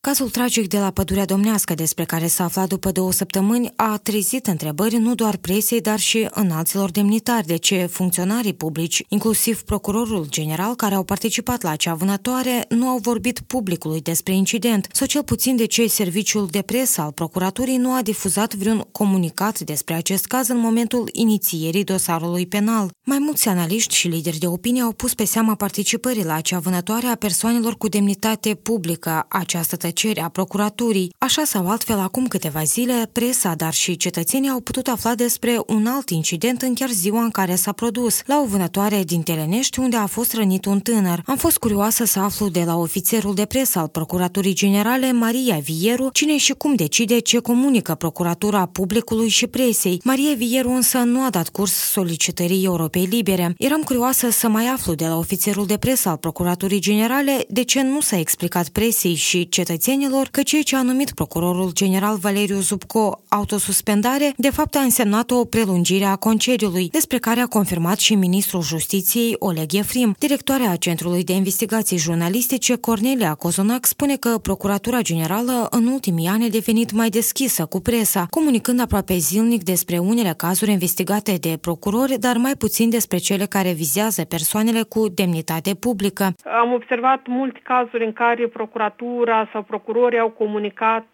Cazul tragic de la Pădurea Domnească, despre care s-a aflat după 2 săptămâni, a trezit întrebări nu doar presei, dar și înalților demnitari de ce funcționarii publici, inclusiv procurorul general, care au participat la acea vânătoare, nu au vorbit publicului despre incident, sau cel puțin de ce serviciul de presă al procuraturii nu a difuzat vreun comunicat despre acest caz în momentul inițierii dosarului penal. Mai mulți analiști și lideri de opinie au pus pe seama participării la acea vânătoare a persoanelor cu demnitate publică. Această tăcere a procuraturii. Așa sau altfel, acum câteva zile, presa, dar și cetățenii au putut afla despre un alt incident în chiar ziua în care s-a produs, la o vânătoare din Telenești, unde a fost rănit un tânăr. Am fost curioasă să aflu de la ofițerul de presă al Procuraturii Generale, Maria Vieru, cine și cum decide ce comunică procuratura publicului și presei. Maria Vieru însă nu a dat curs solicitării Europei Libere. Eram curioasă să mai aflu de la ofițerul de presă al Procuraturii Generale de ce nu s-a explicat presei și cetățenilor că ceea ce a numit procurorul general Valeriu Zubco autosuspendare, de fapt a însemnat o prelungire a concediului, despre care a confirmat și ministrul Justiției Oleg Efrim. Directoarea Centrului de Investigații Jurnalistice, Cornelia Cozonac, spune că Procuratura Generală în ultimii ani a devenit mai deschisă cu presa, comunicând aproape zilnic despre unele cazuri investigate de procurori, dar mai puțin despre cele care vizează persoanele cu demnitate publică. Am observat multe cazuri în care procuratura sau procurorii au comunicat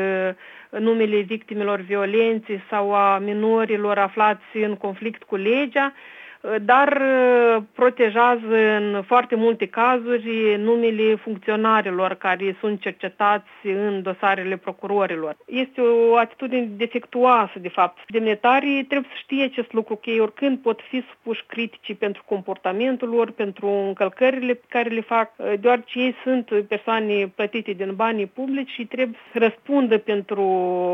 numele victimelor violenței sau a minorilor aflați în conflict cu legea, dar protejează în foarte multe cazuri numele funcționarilor care sunt cercetați în dosarele procurorilor. Este o atitudine defectuoasă, de fapt. Demnitarii trebuie să știe acest lucru, că ei oricând pot fi supuși criticii pentru comportamentul lor, pentru încălcările pe care le fac, deoarece ei sunt persoane plătite din banii publici și trebuie să răspundă pentru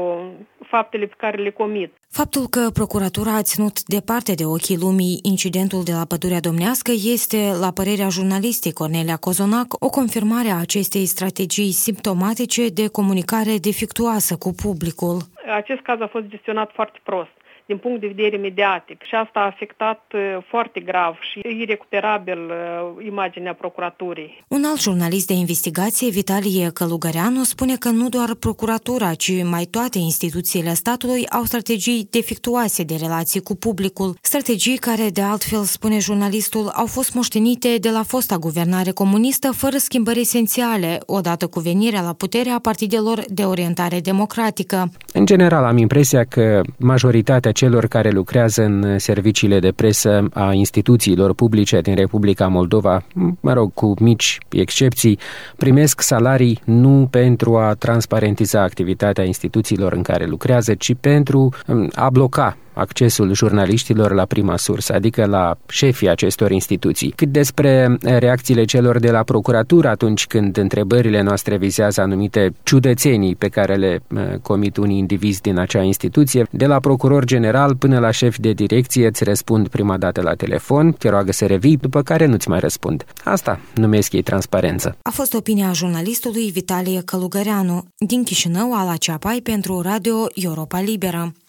faptele pe care le comit. Faptul că procuratura a ținut departe de ochii lumii incidentul de la Pădurea Domnească este, la părerea jurnalistei Cornelia Cozonac, o confirmare a acestei strategii simptomatice de comunicare defectuoasă cu publicul. Acest caz a fost gestionat foarte prost din punct de vedere mediatic și asta a afectat foarte grav și irecuperabil imaginea procuraturii. Un alt jurnalist de investigație, Vitalie Călugăreanu, spune că nu doar procuratura, ci mai toate instituțiile statului au strategii defectuoase de relații cu publicul. Strategii care, de altfel, spune jurnalistul, au fost moștenite de la fosta guvernare comunistă fără schimbări esențiale, odată cu venirea la putere a partidelor de orientare democratică. În general, am impresia că majoritatea celor care lucrează în serviciile de presă a instituțiilor publice din Republica Moldova, cu mici excepții, primesc salarii nu pentru a transparentiza activitatea instituțiilor în care lucrează, ci pentru a bloca accesul jurnaliștilor la prima sursă, adică la șefii acestor instituții. Cât despre reacțiile celor de la procuratură atunci când întrebările noastre vizează anumite ciudățenii pe care le comit unii indivizi din acea instituție, de la procuror general până la șef de direcție îți răspund prima dată la telefon, te roagă să revii, după care nu-ți mai răspund. Asta numesc ei transparență. A fost opinia jurnalistului Vitalie Călugăreanu din Chișinău, Ala Ceapai, pentru Radio Europa Liberă.